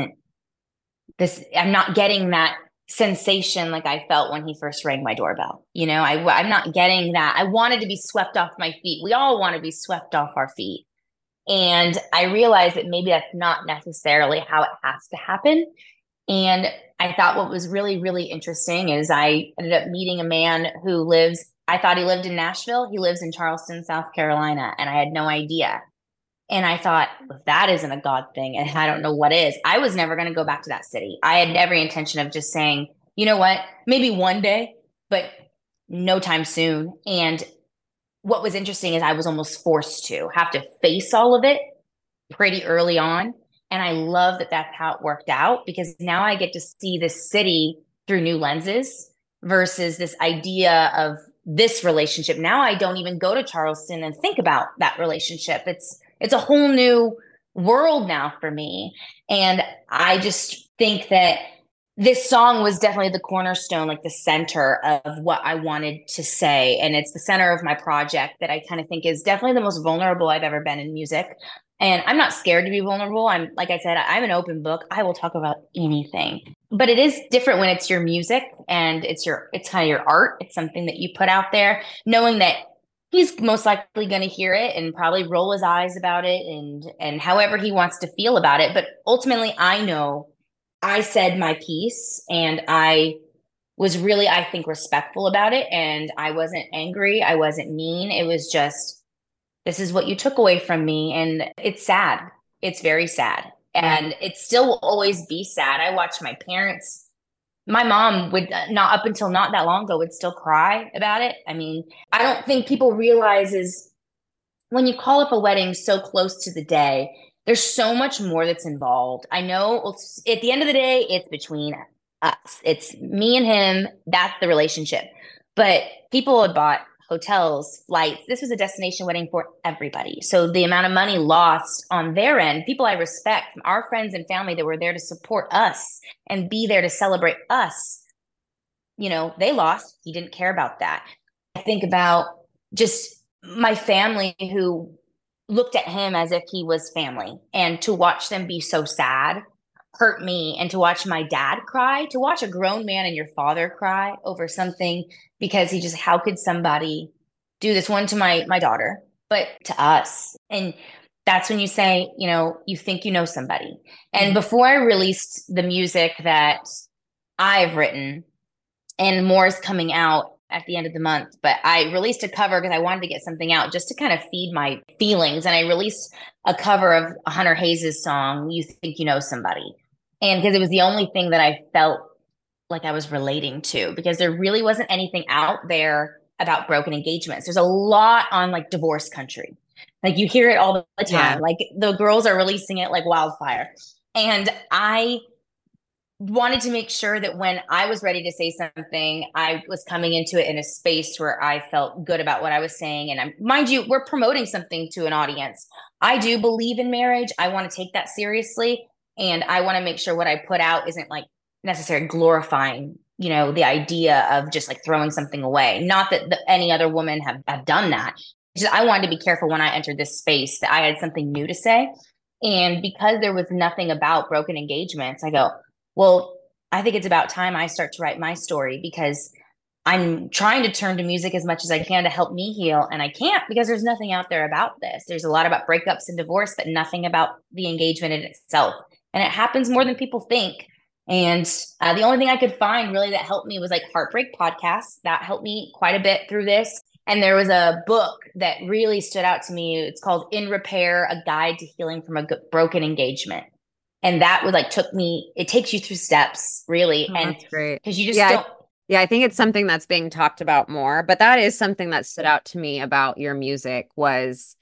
I'm not getting that sensation like I felt when he first rang my doorbell. I'm not getting that. I wanted to be swept off my feet. We all want to be swept off our feet. And I realized that maybe that's not necessarily how it has to happen. And I thought what was really, really interesting is I ended up meeting a man who I thought he lived in Nashville. He lives in Charleston, South Carolina. And I had no idea. And I thought, if that isn't a God thing, and I don't know what is. I was never going to go back to that city. I had every intention of just saying, you know what, maybe one day, but no time soon. And what was interesting is I was almost forced to have to face all of it pretty early on. And I love that that's how it worked out, because now I get to see this city through new lenses versus this idea of this relationship. Now I don't even go to Charleston and think about that relationship. It's a whole new world now for me. And I just think that this song was definitely the cornerstone, like the center of what I wanted to say. And it's the center of my project that I kind of think is definitely the most vulnerable I've ever been in music. And I'm not scared to be vulnerable. Like I said, I'm an open book. I will talk about anything. But it is different when it's your music and it's kind of your art. It's something that you put out there, knowing that he's most likely going to hear it and probably roll his eyes about it and however he wants to feel about it. But ultimately, I know I said my piece, and I was really, I think, respectful about it. And I wasn't angry. I wasn't mean. It was just, this is what you took away from me. And it's sad. It's very sad. And it still will always be sad. I watched my parents. My mom would not, up until not that long ago, would still cry about it. I mean, I don't think people realize is when you call up a wedding so close to the day, there's so much more that's involved. I know at the end of the day, it's between us. It's me and him. That's the relationship. But people had bought hotels, flights. This was a destination wedding for everybody. So the amount of money lost on their end, people I respect, our friends and family that were there to support us and be there to celebrate us, they lost. He didn't care about that. I think about just my family who looked at him as if he was family, and to watch them be so sad hurt me. And to watch my dad cry, to watch a grown man and your father cry over something, because how could somebody do this, one to my daughter, but to us? And that's when you say, you think you know somebody. And before I released the music that I've written, and more is coming out at the end of the month, but I released a cover because I wanted to get something out just to kind of feed my feelings. And I released a cover of Hunter Hayes' song, You Think You Know Somebody. And because it was the only thing that I felt like I was relating to, because there really wasn't anything out there about broken engagements. There's a lot on like divorce country. Like you hear it all the time. Yeah. Like the girls are releasing it like wildfire. And I wanted to make sure that when I was ready to say something, I was coming into it in a space where I felt good about what I was saying. And mind you, we're promoting something to an audience. I do believe in marriage. I want to take that seriously. And I want to make sure what I put out isn't like necessarily glorifying, the idea of just like throwing something away. Not that any other women have done that. Just, I wanted to be careful when I entered this space that I had something new to say. And because there was nothing about broken engagements, I go, well, I think it's about time I start to write my story, because I'm trying to turn to music as much as I can to help me heal. And I can't, because there's nothing out there about this. There's a lot about breakups and divorce, but nothing about the engagement in itself. And it happens more than people think. And the only thing I could find really that helped me was like Heartbreak Podcasts. That helped me quite a bit through this. And there was a book that really stood out to me. It's called In Repair, A Guide to Healing from a Broken Engagement. And that was like, it takes you through steps, really. Oh, and that's great. Because you just don't. Yeah, I think it's something that's being talked about more, but that is something that stood out to me about your music was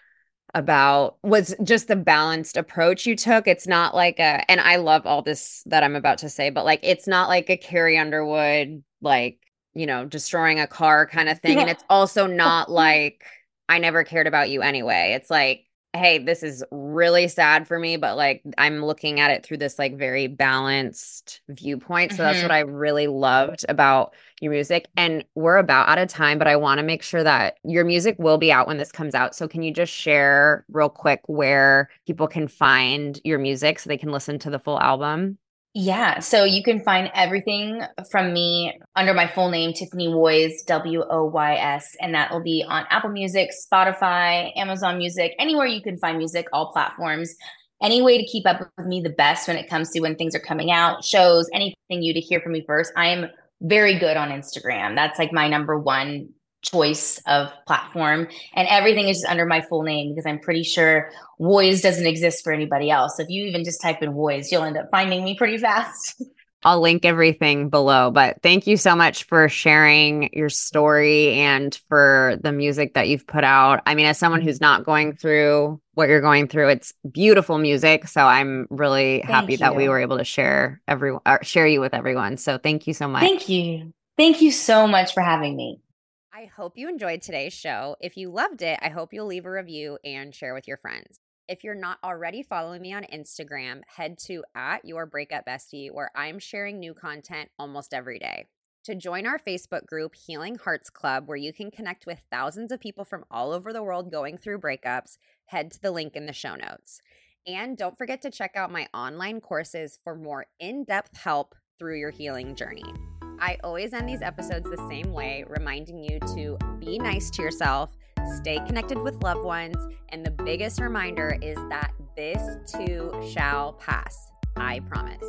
just the balanced approach you took. It's not like and I love all this that I'm about to say, but like, it's not like a Carrie Underwood, like, destroying a car kind of thing. Yeah. And it's also not like, I never cared about you anyway. It's like, hey, this is really sad for me, but like, I'm looking at it through this like very balanced viewpoint. So that's what I really loved about your music. And we're about out of time, but I want to make sure that your music will be out when this comes out. So can you just share real quick where people can find your music so they can listen to the full album? Yeah. So you can find everything from me under my full name, Tiffany Woys, Woys. And that will be on Apple Music, Spotify, Amazon Music, anywhere you can find music, all platforms. Any way to keep up with me the best when it comes to when things are coming out, shows, anything you to hear from me first. I am very good on Instagram. That's like my number one choice of platform, and everything is just under my full name, because I'm pretty sure Woys doesn't exist for anybody else. So if you even just type in Woys, you'll end up finding me pretty fast. I'll link everything below, but thank you so much for sharing your story and for the music that you've put out. I mean, as someone who's not going through what you're going through, it's beautiful music. So I'm really happy that we were able to share you with everyone. So thank you so much. Thank you. Thank you so much for having me. I hope you enjoyed today's show. If you loved it, I hope you'll leave a review and share with your friends. If you're not already following me on Instagram, head to @YourBreakupBestie, where I'm sharing new content almost every day. To join our Facebook group, Healing Hearts Club, where you can connect with thousands of people from all over the world going through breakups, head to the link in the show notes. And don't forget to check out my online courses for more in-depth help through your healing journey. I always end these episodes the same way, reminding you to be nice to yourself, stay connected with loved ones, and the biggest reminder is that this too shall pass. I promise.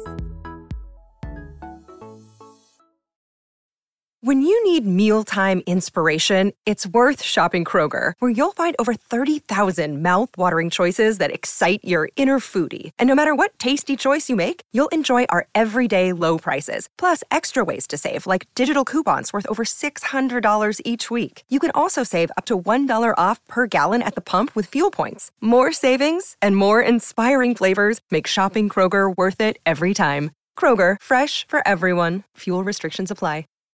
When you need mealtime inspiration, it's worth shopping Kroger, where you'll find over 30,000 mouth-watering choices that excite your inner foodie. And no matter what tasty choice you make, you'll enjoy our everyday low prices, plus extra ways to save, like digital coupons worth over $600 each week. You can also save up to $1 off per gallon at the pump with fuel points. More savings and more inspiring flavors make shopping Kroger worth it every time. Kroger, fresh for everyone. Fuel restrictions apply.